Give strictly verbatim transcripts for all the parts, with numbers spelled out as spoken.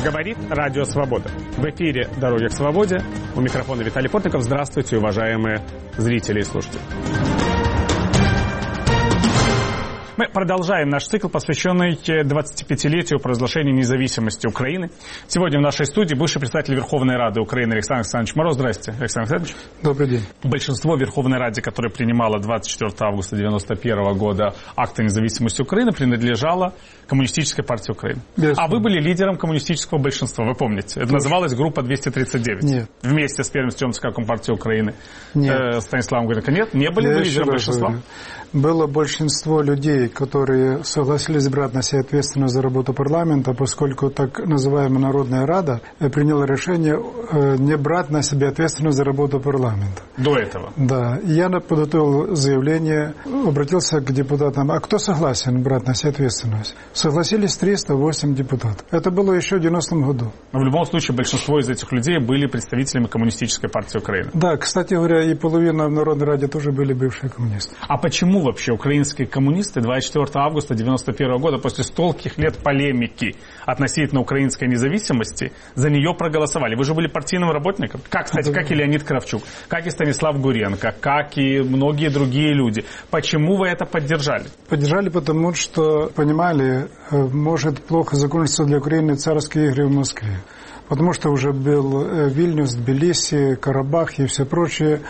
Говорит Радио Свобода. В эфире «Дороги к свободе». У микрофона Виталий Портников. Здравствуйте, уважаемые зрители и слушатели. Мы продолжаем наш цикл, посвященный двадцатипятилетию провозглашения независимости Украины. Сегодня в нашей студии бывший председатель Верховной Рады Украины Александр Александрович Мороз. Здрасте, Александр Александрович. Добрый день. Большинство Верховной Рады, которое принимало двадцать четвёртого августа девяносто первого года акт о независимости Украины, принадлежало Коммунистической партии Украины. Безусловно. А вы были лидером коммунистического большинства, вы помните. Это называлось группа двести тридцать девять. Нет. Вместе с первым членом ЦК Компартии Украины Нет. э, Станиславом Гуренко. Нет, не были Я вы лидером большинства? Говорю. Было большинство людей, которые согласились брать на себя ответственность за работу парламента, поскольку так называемая Народная Рада приняла решение не брать на себя ответственность за работу парламента. До этого? Да. Я подготовил заявление, обратился к депутатам. А кто согласен брать на себя ответственность? Согласились триста восемь депутатов. Это было еще в девяностом году. Но в любом случае большинство из этих людей были представителями Коммунистической партии Украины. Да, кстати говоря, и половина в Народной Раде тоже были бывшие коммунисты. А почему вообще украинские коммунисты двадцать четвёртого августа девяносто первого года, после стольких лет полемики относительно украинской независимости, за нее проголосовали? Вы же были партийным работником. Как, кстати, да. как и Леонид Кравчук, как и Станислав Гуренко, как и многие другие люди. Почему вы это поддержали? Поддержали, потому что понимали, может плохо закончиться для Украины царские игры в Москве. Потому что уже был Вильнюс, Тбилиси, Карабах и все прочее.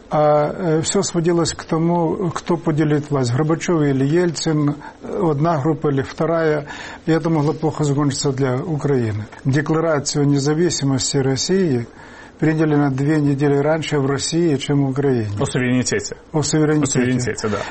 А все сводилось к тому, кто поделит власть. Горбачев или Ельцин, одна группа или вторая. И это могло плохо закончиться для Украины. Декларацию о независимости России приняли на две недели раньше в России, чем в Украине. О суверенитете. О суверенитете. О суверенитете, да.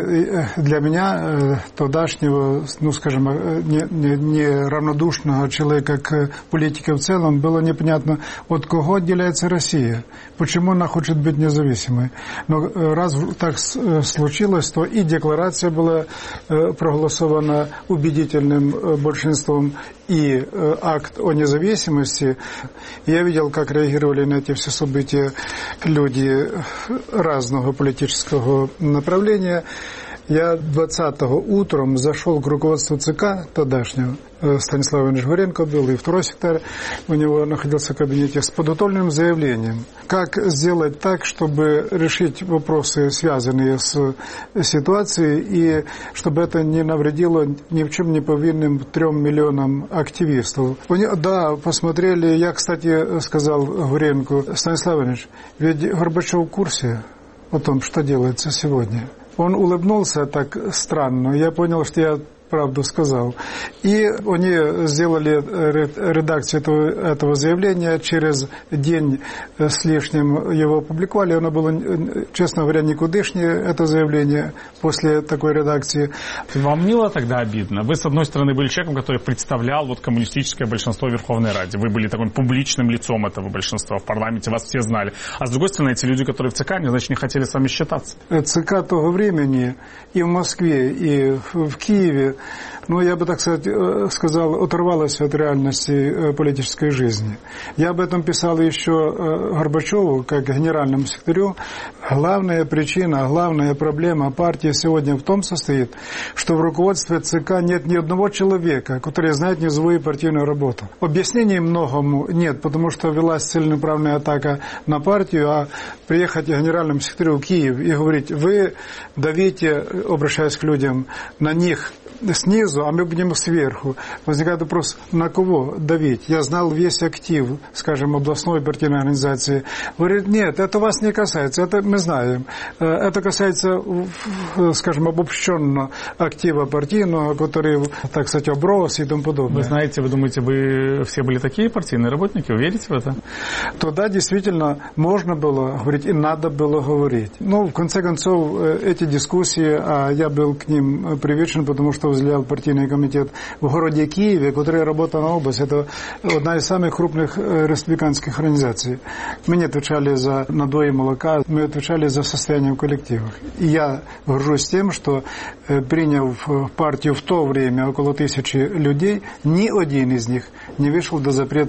И для меня, тогдашнего, ну, скажем, не, не, не равнодушного человека к политике в целом, было непонятно, от кого отделяется Россия, почему она хочет быть независимой. Но раз так случилось, то и декларация была проголосована убедительным большинством, и акт о независимости. Я видел, как реагировали на эти все события люди разного политического направления. Я двадцатого утром зашел к руководству ЦК тогдашнего, Станислав Иванович Гуренко был, и второй секретарь у него находился в кабинете, с подготовленным заявлением, как сделать так, чтобы решить вопросы, связанные с ситуацией, и чтобы это не навредило ни в чем не повинным трем миллионам активистов. Они, да, посмотрели, я, кстати, сказал Гуренко: Станислав Иванович, ведь Горбачев в курсе о том, что делается сегодня. Он улыбнулся так странно. Я понял, что я правду сказал. И они сделали редакцию этого, этого заявления. Через день с лишним его опубликовали. Оно было, честно говоря, никудышнее, это заявление, после такой редакции. Вам не было тогда обидно? Вы, с одной стороны, были человеком, который представлял вот коммунистическое большинство в Верховной Раде. Вы были таким публичным лицом этого большинства в парламенте, вас все знали. А с другой стороны, эти люди, которые в ЦК, они, значит, не хотели с вами считаться. ЦК того времени и в Москве, и в Киеве, ну, я бы, так сказать, сказал, оторвалась от реальности политической жизни. Я об этом писал еще Горбачеву, как генеральному секретарю. Главная причина, главная проблема партии сегодня в том состоит, что в руководстве ЦК нет ни одного человека, который знает низовую партийную работу. Объяснений многому нет, потому что велась целенаправленная атака на партию, а приехать к генеральному секретарю в Киев и говорить: вы давите, обращаясь к людям, на них снизу, а мы будем сверху. Возникает вопрос, на кого давить? Я знал весь актив, скажем, областной партийной организации. Говорит: нет, это вас не касается, это мы знаем. Это касается, скажем, обобщенного актива партийного, который, так сказать, оброс и тому подобное. Вы знаете, вы думаете, вы все были такие партийные работники? Вы верите в это? Тогда действительно можно было говорить и надо было говорить. Ну, в конце концов, эти дискуссии, а я был к ним привержен, потому что возглавлял партийный комитет в городе Киеве, который работал на область. Это одна из самых крупных республиканских организаций. Мы не отвечали за надои молока, мы отвечали за состояние в коллективах. И я горжусь тем, что, приняв партию в то время около тысячи людей, ни один из них не вышел до запрета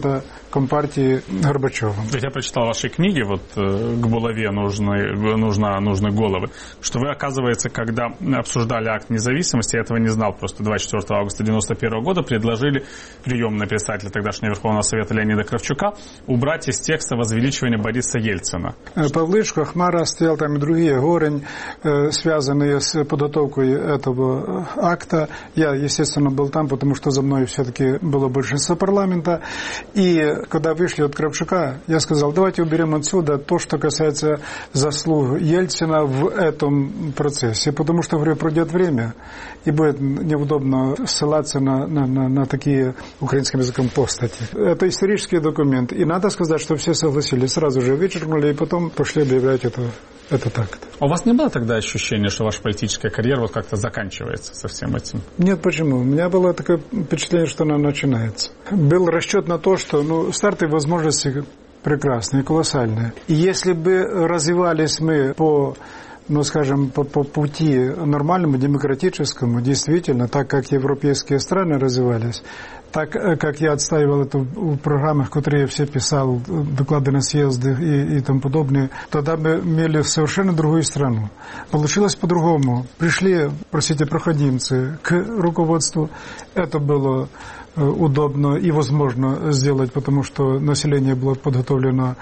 Компартии Горбачевым. Я прочитал ваши книги, вот к булаве нужны, нужна, нужны головы, что вы, оказывается, когда обсуждали акт независимости, я этого не знал, просто двадцать четвёртого августа девяносто первого года предложили приемный писателя тогдашнего Верховного Совета Леонида Кравчука убрать из текста возвеличивание Бориса Ельцина. Павлычко, Хмара, стоял там и другие, Горень, связанные с подготовкой этого акта. Я, естественно, был там, потому что за мной все-таки было большинство парламента. И когда вышли от Кравчука, я сказал, давайте уберем отсюда то, что касается заслуг Ельцина в этом процессе, потому что, говорю, пройдет время, и будет неудобно ссылаться на, на, на, на такие украинским языком постати. Это исторический документ, и надо сказать, что все согласились, сразу же вычеркнули, и потом пошли объявлять это, этот акт. А у вас не было тогда ощущения, что ваша политическая карьера вот как-то заканчивается со всем этим? Нет, почему? У меня было такое впечатление, что она начинается. Был расчет на то, что ну, старты возможности прекрасные, колоссальные. И если бы развивались мы по, ну, скажем, по, по пути нормальному, демократическому, действительно, так как европейские страны развивались, так как я отстаивал это в программах, которые я все писал, доклады на съезды и, и тому подобное, тогда мы имели совершенно другую страну. Получилось по-другому. Пришли, простите, проходимцы к руководству. Это было удобно и возможно сделать, потому что население было подготовлено,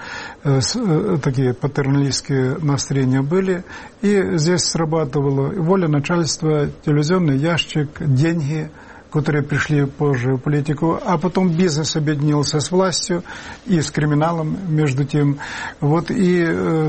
такие патерналистские настроения были, и здесь срабатывала воля начальства, телевизионный ящик, деньги, которые пришли позже в политику, а потом бизнес объединился с властью и с криминалом между тем. Вот и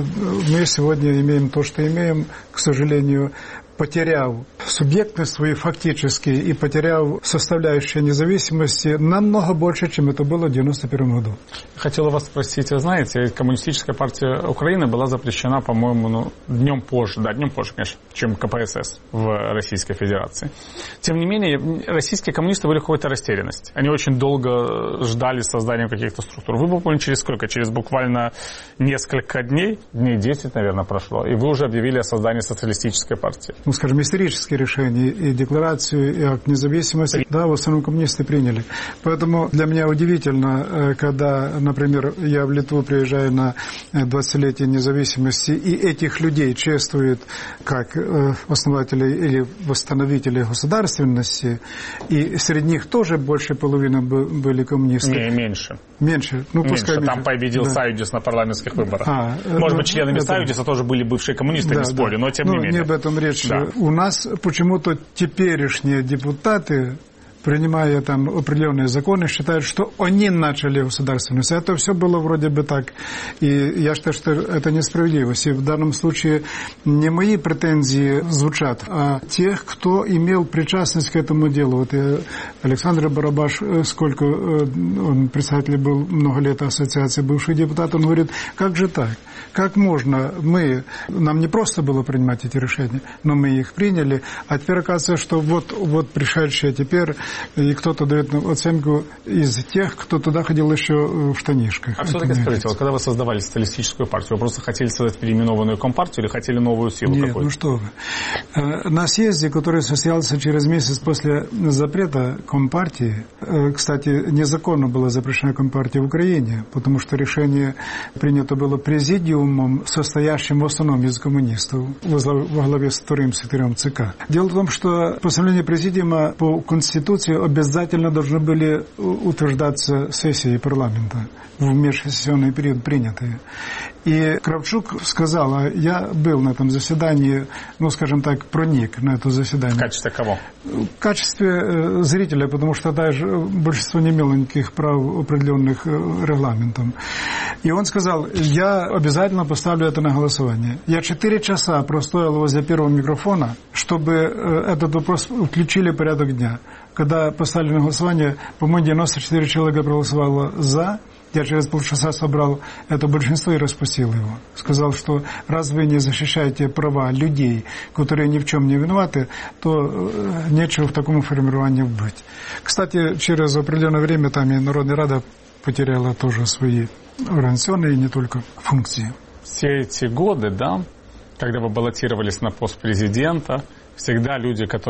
мы сегодня имеем то, что имеем, к сожалению, потеряв субъектность свою фактически и потеряв составляющую независимости намного больше, чем это было в девяносто первом году. Хотела вас спросить, вы знаете, коммунистическая партия Украины была запрещена, по-моему, ну, днем позже, да, днем позже, конечно, чем ка пэ эс эс в Российской Федерации. Тем не менее, российские коммунисты были в какой-то растерянности. Они очень долго ждали создания каких-то структур. Вы буквально через сколько? Через буквально несколько дней, дней десять, наверное, прошло, и вы уже объявили о создании социалистической партии. Ну, скажем, исторические решения, и декларацию, и акт независимости, да, в основном коммунисты приняли. Поэтому для меня удивительно, когда, например, я в Литву приезжаю на двадцатилетие независимости, и этих людей чествуют как основателей или восстановителей государственности, и среди них тоже больше половины были коммунисты. Не, меньше. Меньше. Ну, меньше. Пускай Там меньше. победил да. Сайюдис на парламентских выборах. А, ну, Может быть, членами это... Сайюдиса тоже были бывшие коммунисты, да, не спорю, да. но тем ну, не менее. Не об этом речь. Да. У нас почему-то теперешние депутаты, принимая там определенные законы, считают, что они начали государственность. Это все было вроде бы так. И я считаю, что это несправедливость. И в данном случае не мои претензии звучат, а тех, кто имел причастность к этому делу. Вот я, Александр Барабаш, сколько он председатель был много лет ассоциации бывших депутатов, он говорит, как же так? Как можно мы, нам не просто было принимать эти решения, но мы их приняли, а теперь оказывается, что вот, вот пришедшие теперь, и кто-то дает оценку из тех, кто туда ходил еще в штанишках. А все-таки скажите, вот когда вы создавали социалистическую партию, вы просто хотели создать переименованную компартию или хотели новую силу Нет, какую-то? ну что вы. На съезде, который состоялся через месяц после запрета Компартии, кстати, незаконно была запрещена Компартия в Украине, потому что решение принято было президиумом, состоящим в основном из коммунистов, во главе с вторым секретарем ЦК. Дело в том, что постановление президиума по Конституции обязательно должны были утверждаться сессии парламента в межсессионный период принятые. И Кравчук сказал, а я был на этом заседании, ну, скажем так, проник на это заседание. В качестве кого? В качестве зрителя, потому что даже большинство не имело никаких прав, определенных регламентом. И он сказал, я обязательно поставлю это на голосование. Я четыре часа простоял возле первого микрофона, чтобы этот вопрос включили в порядок дня. Когда поставили на голосование, по-моему, девяносто четыре человека проголосовало «за». Я через полчаса собрал это большинство и распустил его. Сказал, что раз вы не защищаете права людей, которые ни в чем не виноваты, то нечего в таком формировании быть. Кстати, через определенное время там и Народная Рада потеряла тоже свои организационные и не только функции. Все эти годы, да, когда вы баллотировались на пост президента, всегда люди, которые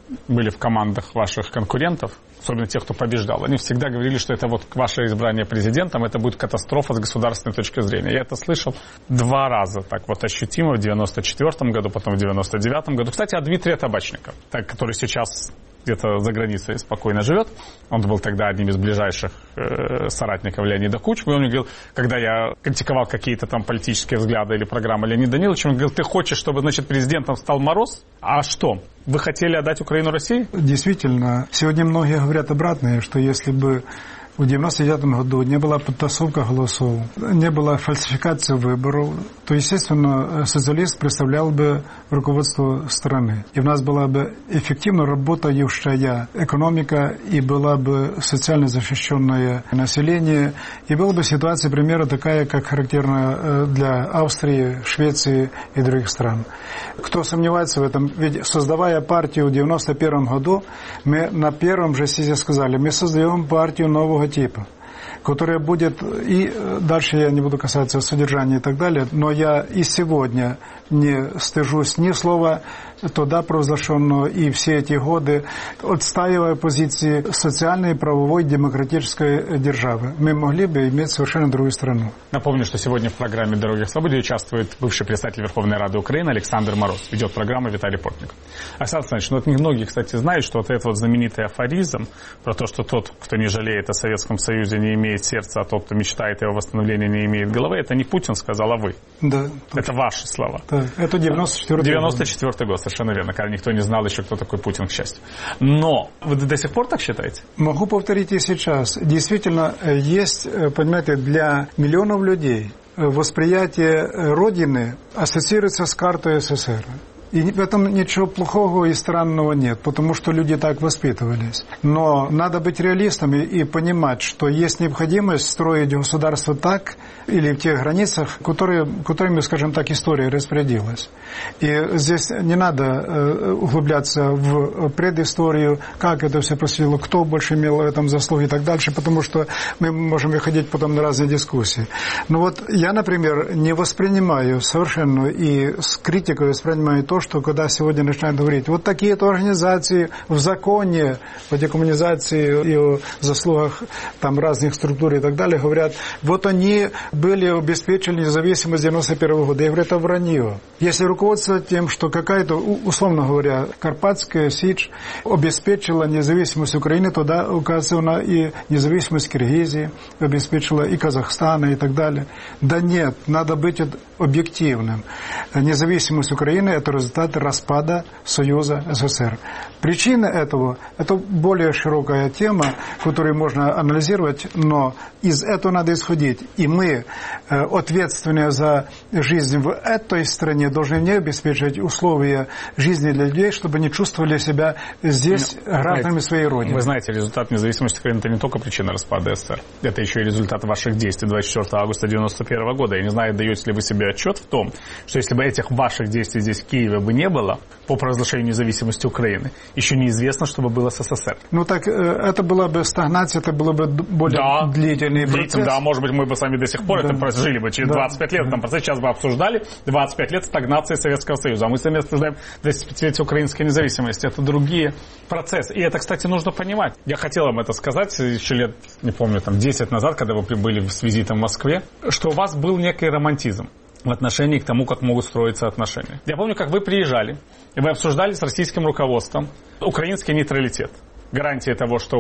были в командах ваших конкурентов, особенно тех, кто побеждал, они всегда говорили, что это вот ваше избрание президентом, это будет катастрофа с государственной точки зрения. Я это слышал два раза так вот ощутимо, в девяносто четвёртом году, потом в девяносто девятом году. Кстати, о Дмитрии Табачников, так, который сейчас где-то за границей спокойно живет. Он был тогда одним из ближайших э, соратников Леонида Кучмы. Он мне говорил, когда я критиковал какие-то там политические взгляды или программы Леонида Даниловича, он говорил, ты хочешь, чтобы, значит, президентом стал Мороз? А что? Вы хотели отдать Украину России? Действительно, сегодня многие говорят обратное, что если бы в девяносто девятом году не была подтасовка голосов, не была фальсификация выборов, то, естественно, социалист представлял бы руководство страны. И у нас была бы эффективно работающая экономика, и была бы социально защищенное население, и была бы ситуация, примерно такая, как характерна для Австрии, Швеции и других стран. Кто сомневается в этом? Ведь, создавая партию в девяносто первом году, мы на первом же съезде сказали, мы создаем партию нового типа, которая будет, и дальше я не буду касаться содержания и так далее, но я и сегодня не стыжусь ни слова тогда провозглашенного, и все эти годы отстаивая позиции социальной, правовой, демократической державы. Мы могли бы иметь совершенно другую страну. Напомню, что сегодня в программе «Дороги к свободе» участвует бывший председатель Верховной Рады Украины Александр Мороз. Ведет программу Виталий Портников. Александр Александрович, ну вот многие, кстати, знают, что вот этот вот знаменитый афоризм про то, что тот, кто не жалеет о Советском Союзе, не имеет сердца, а тот, кто мечтает о его восстановлении, не имеет головы, это не Путин сказал, а вы. Да. Это ваши слова. Да. Это девяносто четвёртый год. девяносто четвёртый год, совершенно верно, когда никто не знал еще, кто такой Путин, к счастью. Но вы до сих пор так считаете? Могу повторить и сейчас. Действительно, есть, понимаете, для миллионов людей восприятие Родины ассоциируется с картой СССР. И в этом ничего плохого и странного нет, потому что люди так воспитывались. Но надо быть реалистами и понимать, что есть необходимость строить государство так или в тех границах, которые, которыми, скажем так, история распорядилась. И здесь не надо углубляться в предысторию, как это все происходило, кто больше имел в этом заслуги и так дальше, потому что мы можем выходить потом на разные дискуссии. Но вот я, например, не воспринимаю совершенно и с критикой воспринимаю то, что когда сегодня начинают говорить, вот такие-то организации в законе по декоммунизации и о заслугах там разных структур и так далее, говорят, вот они были обеспечили независимость девяносто первого года. Я говорю, это вранье. Если руководствоваться тем, что какая-то, условно говоря, Карпатская Сич обеспечила независимость Украины, тогда, указывана и независимость Киргизии, обеспечила и Казахстана и так далее. Да нет, надо быть объективным. Независимость Украины – это результат распада Союза СССР. Причина этого – это более широкая тема, которую можно анализировать, но из этого надо исходить. И мы, ответственные за жизнь в этой стране, должны не обеспечивать условия жизни для людей, чтобы они чувствовали себя здесь но, гражданами знаете, своей родины. Вы знаете, результат независимости Украины – это не только причина распада СССР. Это еще и результат ваших действий двадцать четвёртого августа девяносто первого года. Я не знаю, даете ли вы себе отчет в том, что если бы этих ваших действий здесь в Киеве бы не было по провозглашению независимости Украины, еще неизвестно, что бы было с СССР. Ну так это была бы стагнация, это было бы более да, длительный процесс. Да, может быть, мы бы с вами до сих пор да. это прожили бы через да. двадцать пять лет. Да. Там процесс сейчас бы обсуждали двадцать пять лет стагнации Советского Союза. А мы с вами обсуждаем двадцатипятилетие украинской независимости. Это другие процессы. И это, кстати, нужно понимать. Я хотел вам это сказать еще лет, не помню, там десять назад, когда вы прибыли с визитом в Москве, что у вас был некий романтизм в отношении к тому, как могут строиться отношения. Я помню, как вы приезжали, и вы обсуждали с российским руководством украинский нейтралитет. Гарантия того, что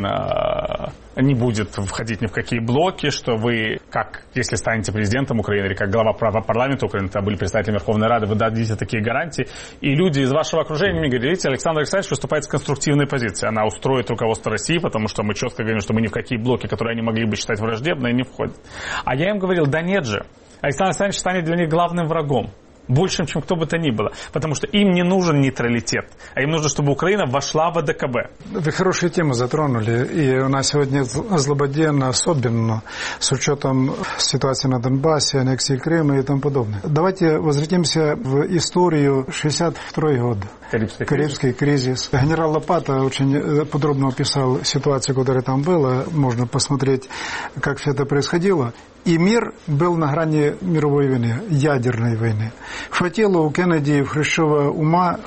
Украина не будет входить ни в какие блоки, что вы, как, если станете президентом Украины, или как глава парламента Украины, тогда были представителями Верховной Рады, вы дадите такие гарантии. И люди из вашего окружения мне говорили, видите, Александр Александрович выступает с конструктивной позицией. Она устроит руководство России, потому что мы четко говорим, что мы ни в какие блоки, которые они могли бы считать враждебными, не входят. А я им говорил, да нет же, Александр Александрович станет для них главным врагом. Большим, чем кто бы то ни было. Потому что им не нужен нейтралитет, а им нужно, чтобы Украина вошла в А Д К Б. Вы хорошие темы затронули. И у нас сегодня злободневно, особенно с учетом ситуации на Донбассе, аннексии Крыма и тому подобное. Давайте возвратимся в историю шестьдесят второй год. Карибский, Карибский кризис. кризис. Генерал Лопата очень подробно описал ситуацию, которая там была. Можно посмотреть, как все это происходило. И мир был на грани мировой войны, ядерной войны. Хватило у Кеннеди и Хрущева ума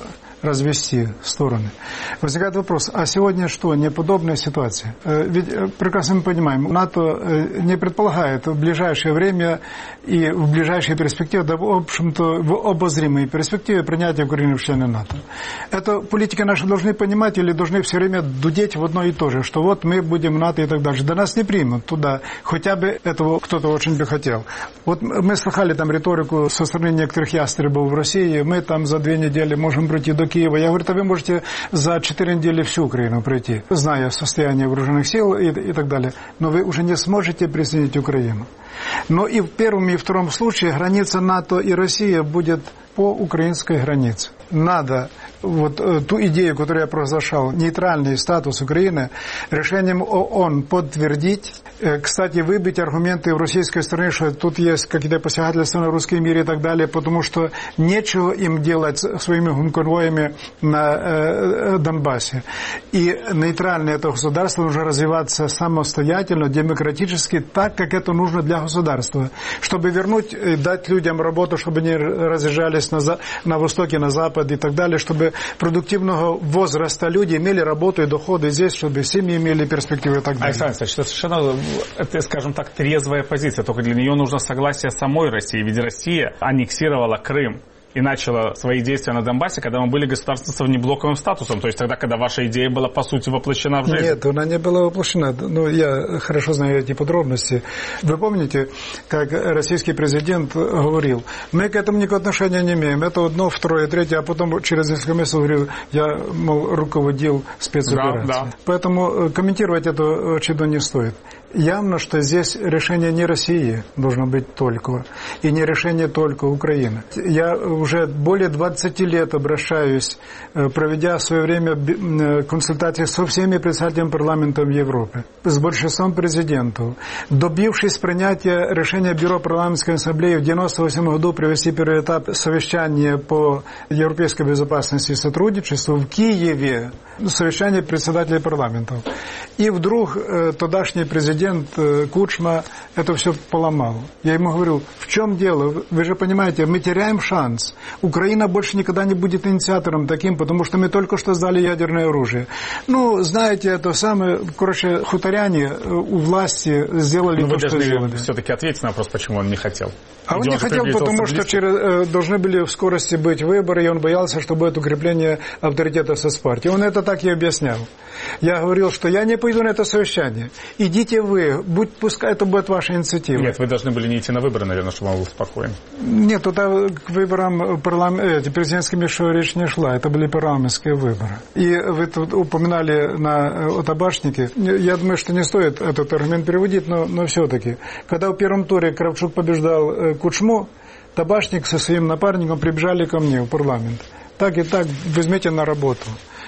развести стороны. Возникает вопрос, а сегодня что, неподобная ситуация? Ведь прекрасно мы понимаем, НАТО не предполагает в ближайшее время и в ближайшей перспективе, да, в общем-то, в обозримой перспективе принятия Украины в члены НАТО. Это политики наши должны понимать или должны все время дудеть в одно и то же, что вот мы будем в НАТО и так дальше. Да нас не примут туда, хотя бы этого кто-то очень бы хотел. Вот мы слыхали там риторику со стороны некоторых ястребов в России, мы там за две недели можем пройти до Киева. Я говорю, а вы можете за четыре недели всю Украину пройти, зная состояние вооруженных сил и, и так далее. Но вы уже не сможете присоединить Украину. Но и в первом и втором случае граница НАТО и Россия будет по украинской границе. Надо вот э, ту идею, которую я провозглашал, нейтральный статус Украины, решением ООН подтвердить. Э, кстати, выбить аргументы в российской стороне, что тут есть какие-то посягательства на русский мир и так далее, потому что нечего им делать своими конвоями на э, Донбассе. И нейтральное это государство нужно развиваться самостоятельно, демократически, так, как это нужно для государства. Чтобы вернуть и дать людям работу, чтобы они разъезжались на, на востоке, на запад и так далее, чтобы продуктивного возраста люди имели работу и доходы здесь, чтобы семьи имели перспективы и так далее. Александр Александрович, это совершенно, это, скажем так, трезвая позиция, только для нее нужно согласие самой России, ведь Россия аннексировала Крым и начала свои действия на Донбассе, когда мы были государством с внеблоковым статусом, то есть тогда, когда ваша идея была, по сути, воплощена в жизнь. Нет, она не была воплощена. Ну, я хорошо знаю эти подробности. Вы помните, как российский президент говорил, мы к этому никакого отношения не имеем, это одно, второе, третье, а потом через несколько месяцев говорил, я, мол, руководил спецоперацией. Да, да. Поэтому комментировать это очевидно не стоит. Явно, что здесь решение не России должно быть только, и не решение только Украины. Я уже более двадцати лет обращаюсь, проведя в свое время консультации со всеми представителями парламентов Европы, с большинством президентов, добившись принятия решения Бюро парламентской ассамблеи в девяносто восьмом году провести первый этап совещания по европейской безопасности и сотрудничеству в Киеве, совещание председателей парламентов. И вдруг тогдашний президент Кучма это все поломал. Я ему говорил, в чем дело? Вы же понимаете, мы теряем шанс. Украина больше никогда не будет инициатором таким, потому что мы только что сдали ядерное оружие. Ну, знаете, это самое, короче, хуторяне у власти сделали Но то, вы что сделали. должны все-таки ответить на вопрос, почему он не хотел. А он не хотел, потому что через, э, должны были в скорости быть выборы, и он боялся, что будет укрепление авторитета соцпартии. Он это так и объяснял. Я говорил, что я не пойду на это совещание. Идите вы, будь, пускай это будет ваша инициатива. Нет, вы должны были не идти на выборы, наверное, чтобы он был спокоен. Нет, туда к выборам парламент, э, президентским еще речь не шла. Это были парламентские выборы. И вы тут упоминали на о табашнике. Я думаю, что не стоит этот аргумент переводить, но, но все-таки. Когда в первом туре Кравчук побеждал Кучму, табашник со своим напарником прибежали ко мне в парламент. Так и так, возьмите на работу.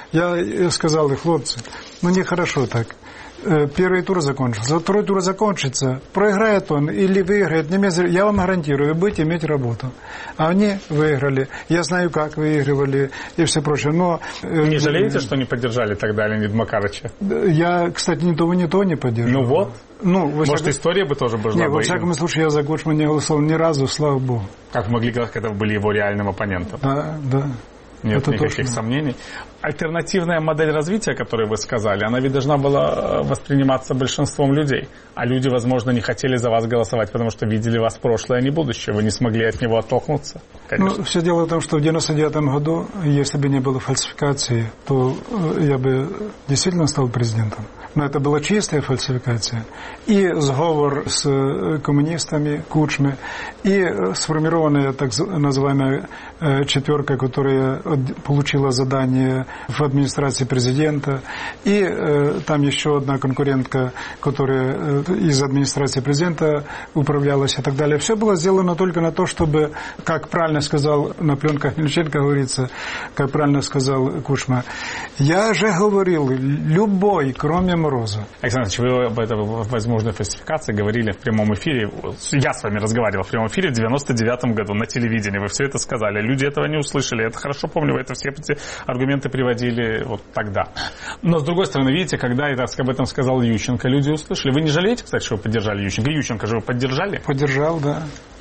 Я сказал, хлопцы, ну нехорошо так. Первый тур закончился, второй тур закончится, проиграет он или выиграет, не имеет, я вам гарантирую, вы будете иметь работу. А они выиграли, я знаю, как выигрывали и все прочее. Но не жалеете, что не поддержали тогда Леонида Макарыча? Я, кстати, ни того, ни того не поддержал. Ну вот, ну, может, всяком... история бы тоже была. Нет, во всяком случае, я за Кучму не голосовал ни разу, слава Богу. Как могли говорить, когда вы были его реальным оппонентом? Да, да. Нет это никаких точно. Сомнений. Альтернативная модель развития, о которой вы сказали, она ведь должна была восприниматься большинством людей. А люди, возможно, не хотели за вас голосовать, потому что видели вас прошлое, а не будущее. Вы не смогли от него оттолкнуться. Конечно. Ну, все дело в том, что в девяносто девятом году, если бы не было фальсификации, то я бы действительно стал президентом. Но это была чистая фальсификация. И сговор с коммунистами, Кучмы, и сформированная так называемая четверка, которая получила задание в администрации президента, и э, там еще одна конкурентка, которая э, из администрации президента управлялась и так далее. Все было сделано только на то, чтобы, как правильно сказал на пленках Мельниченко, говорится, как правильно сказал Кучма, я же говорил, любой, кроме Мороза. Александр Ильич, вы об этой возможной фальсификации говорили в прямом эфире. Я с вами разговаривал в прямом эфире в девяносто девятом году на телевидении. Вы все это сказали. Люди этого не услышали. Я это хорошо помню. Вы это все эти аргументы приводили вот тогда. Но, с другой стороны, видите, когда я об этом сказал Ющенко, люди услышали. Вы не жалеете, кстати, что вы поддержали Ющенко? Ющенко же вы поддержали? Поддержал, да.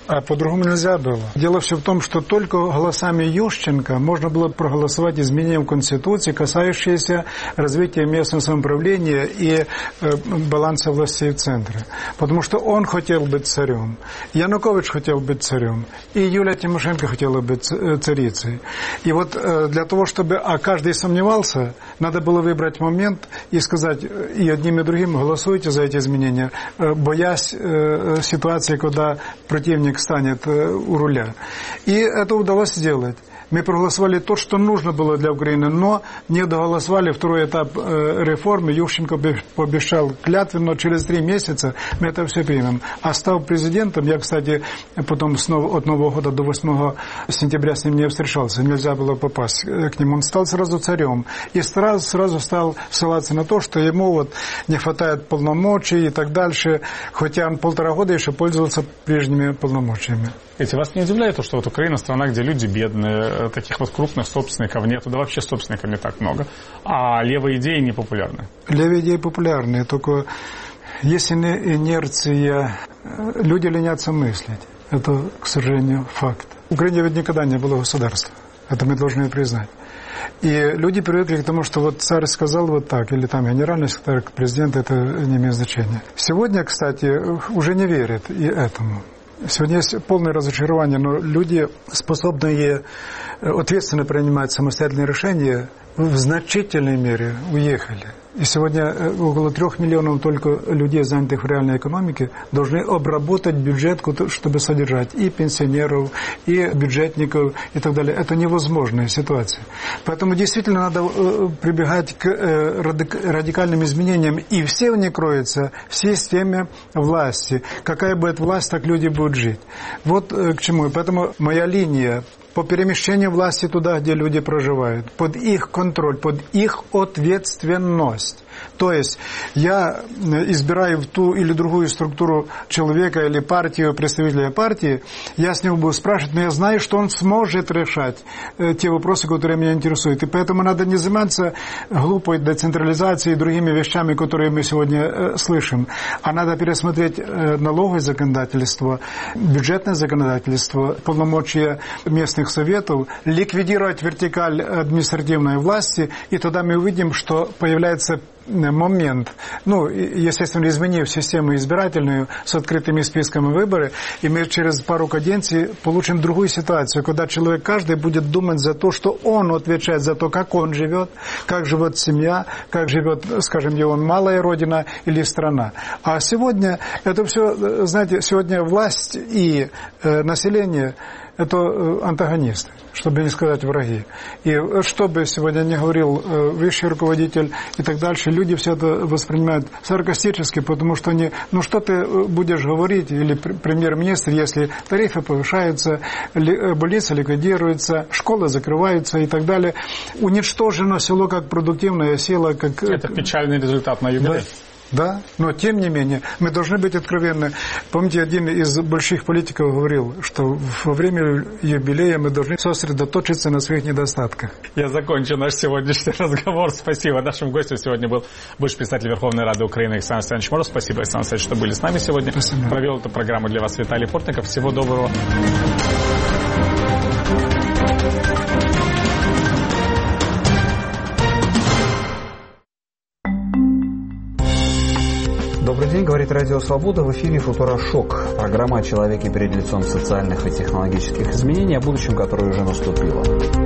А по-другому нельзя было. Дело все в том, что только голосами Ющенко можно было проголосовать изменения в Конституции, касающиеся развития местного самоуправления и э, баланса властей в центре. Потому что он хотел быть царем, Янукович хотел быть царем, и Юлия Тимошенко хотела быть царицей. И вот э, для того, чтобы... А каждый сомневался, надо было выбрать момент и сказать и одним, и другим: голосуйте за эти изменения, э, боясь э, ситуации, когда противник станет у руля. И это удалось сделать. Мы проголосовали то, что нужно было для Украины, но не доголосовали второй этап реформы. Ющенко пообещал клятвенно, через три месяца мы это все примем. А став президентом, я, кстати, потом снова от Нового года до восьмого сентября с ним не встречался, нельзя было попасть к нему. Он стал сразу царем и сразу, сразу стал ссылаться на то, что ему вот не хватает полномочий и так дальше, хотя он полтора года еще пользовался прежними полномочиями. Эти вас не удивляет то, что вот Украина страна, где люди бедные, таких вот крупных собственников нет, да вообще собственников не так много, а левые идеи не популярны? Левые идеи популярны, только если не инерция, люди ленятся мыслить. Это, к сожалению, факт. В Украине ведь никогда не было государства. Это мы должны признать. И люди привыкли к тому, что вот царь сказал вот так, или там генеральный секретарь, президент, это не имеет значения. Сегодня, кстати, уже не верят и этому. Сегодня есть полное разочарование, но люди, способные ответственно принимать самостоятельные решения, в значительной мере уехали. И сегодня около трех миллионов только людей, занятых в реальной экономике, должны обработать бюджет, чтобы содержать и пенсионеров, и бюджетников, и так далее. Это невозможная ситуация. Поэтому действительно надо прибегать к радикальным изменениям. И все в ней кроется в системе власти. Какая будет власть, так люди будут жить. Вот к чему. Поэтому моя линия по перемещению власти туда, где люди проживают, под их контроль, под их ответственность. То есть я избираю в ту или другую структуру человека или партию, представителя партии, я с него буду спрашивать, но я знаю, что он сможет решать те вопросы, которые меня интересуют. И поэтому надо не заниматься глупой децентрализацией и другими вещами, которые мы сегодня слышим, а надо пересмотреть налоговое законодательство, бюджетное законодательство, полномочия местных советов, ликвидировать вертикаль административной власти, и тогда мы увидим, что появляется момент, ну, естественно, изменив систему избирательную с открытыми списками выборы, и мы через пару каденций получим другую ситуацию, когда человек каждый будет думать за то, что он отвечает за то, как он живет, как живет семья, как живет, скажем, его малая родина или страна. А сегодня это все, знаете, сегодня власть и э, население — это антагонисты, чтобы не сказать враги. И что бы сегодня ни говорил высший руководитель и так дальше, люди все это воспринимают саркастически, потому что они, ну что ты будешь говорить, или премьер-министр, если тарифы повышаются, больницы ликвидируются, школы закрываются и так далее. Уничтожено село как продуктивная сила. Как... Это печальный результат на юбилей. Да. Да, но тем не менее мы должны быть откровенны. Помните, один из больших политиков говорил, что во время юбилея мы должны сосредоточиться на своих недостатках. Я закончу наш сегодняшний разговор. Спасибо. Нашим гостем сегодня был бывший председатель Верховной Рады Украины Александр Александрович Мороз. Спасибо, Александр Александрович, что были с нами сегодня. Спасибо. Провел эту программу для вас Виталий Портников. Всего доброго. Добрый день, говорит Радио Свобода, в эфире «Футурошок», программа о человеке перед лицом социальных и технологических изменений, о будущем, которое уже наступило.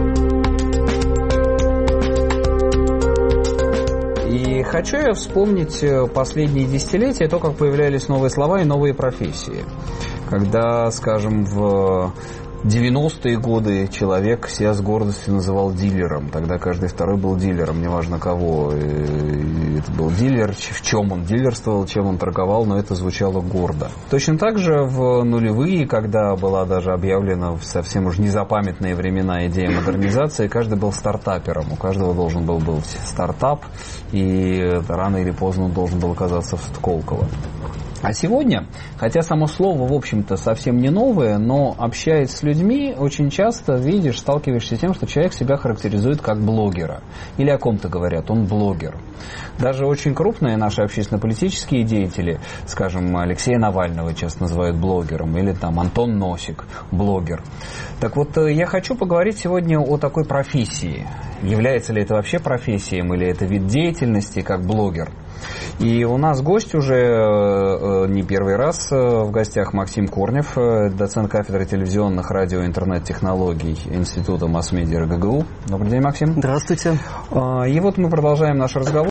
И хочу я вспомнить последние десятилетия, то, как появлялись новые слова и новые профессии. Когда, скажем, в девяностые годы человек себя с гордостью называл дилером. Тогда каждый второй был дилером, неважно кого. Это был дилер, в чем он дилерствовал, чем он торговал, но это звучало гордо. Точно так же в нулевые, когда была даже объявлена в совсем уж незапамятные времена идея модернизации, каждый был стартапером. У каждого должен был быть стартап, и рано или поздно он должен был оказаться в Сколково. А сегодня, хотя само слово, в общем-то, совсем не новое, но общаясь с людьми, очень часто видишь, сталкиваешься с тем, что человек себя характеризует как блогера. Или о ком-то говорят, он блогер. Даже очень крупные наши общественно-политические деятели, скажем, Алексея Навального часто называют блогером, или там Антон Носик, блогер. Так вот, я хочу поговорить сегодня о такой профессии. Является ли это вообще профессией, или это вид деятельности, как блогер? И у нас гость уже не первый раз в гостях Максим Корнев, доцент кафедры телевизионных, радио и интернет-технологий Института масс-медиа эр гэ гэ у. Добрый день, Максим. Здравствуйте. И вот мы продолжаем наш разговор.